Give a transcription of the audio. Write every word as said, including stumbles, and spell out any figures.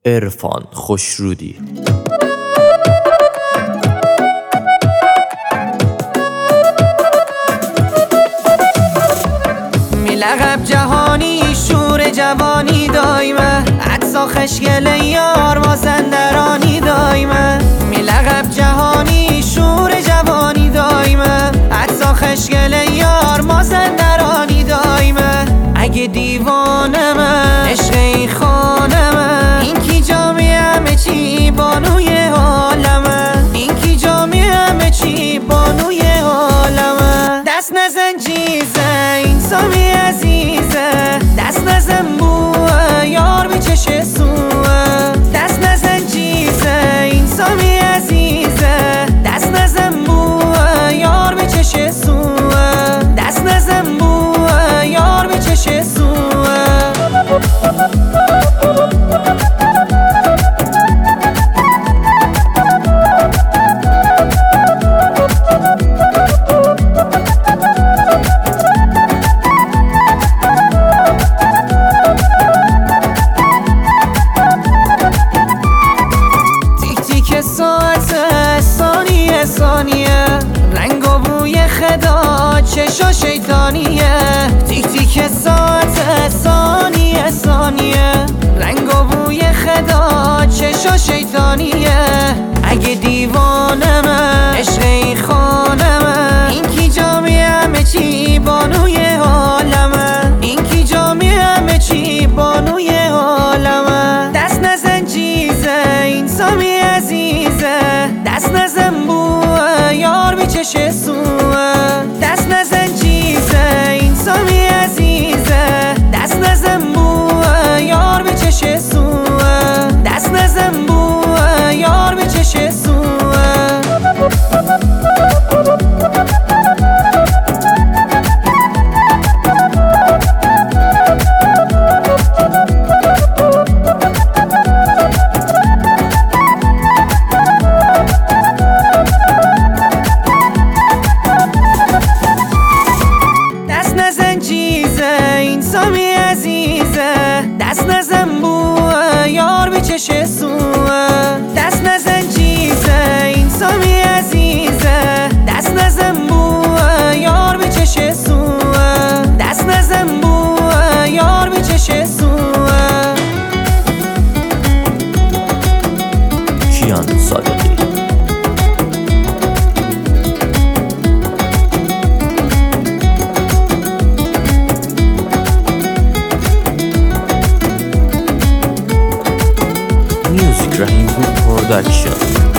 عرفان خوشرودی. لقب جهانی شور جوانی دایمه عطسا خشگل یار مازندرانی دایمه می لقب جهانی شور جوانی دایمه عطسا خشگل یار مازندرانی دایمه اگه دیوانمه عشق این خانمه این کی جامی همه چی بانوی عالمه این کی جامی همه چی بانوی عالمه دست نزن جیزه این سامی عزیزه دست نزن بوه یار میچشه سوه دست نزن جیزه این سامی عزیزه دست نزن بوه یار میچشه سوه دست نزن بوه یار میچشه سوه ثانیه رنگ و بوی خدا چشا شیطانیه تیک تیک ساعت ثانیه ثانیه رنگ و بوی خدا چشا شیطانیه اگه دیوانمه عشق این خانمه این کی جامی همه چی بانوی عالمه این کی جامی همه چی بانوی عالمه دست نزن جیزه این سامی عزیزه دست نزن بوه یار میچشه سوه دست نزن چیزه این سامی عزیزه دست نزن بوه یار میچشه سوه دست نزن بوه یار میچشه سوه سامی عزیزه دست نزن بوه یار میچشه سوه دست نزن چیزه این سامی عزیزه دست نزن بوه یار میچشه سوه دست نزن بوه یار میچشه سوه کیان صادقی. Music Rahim Production.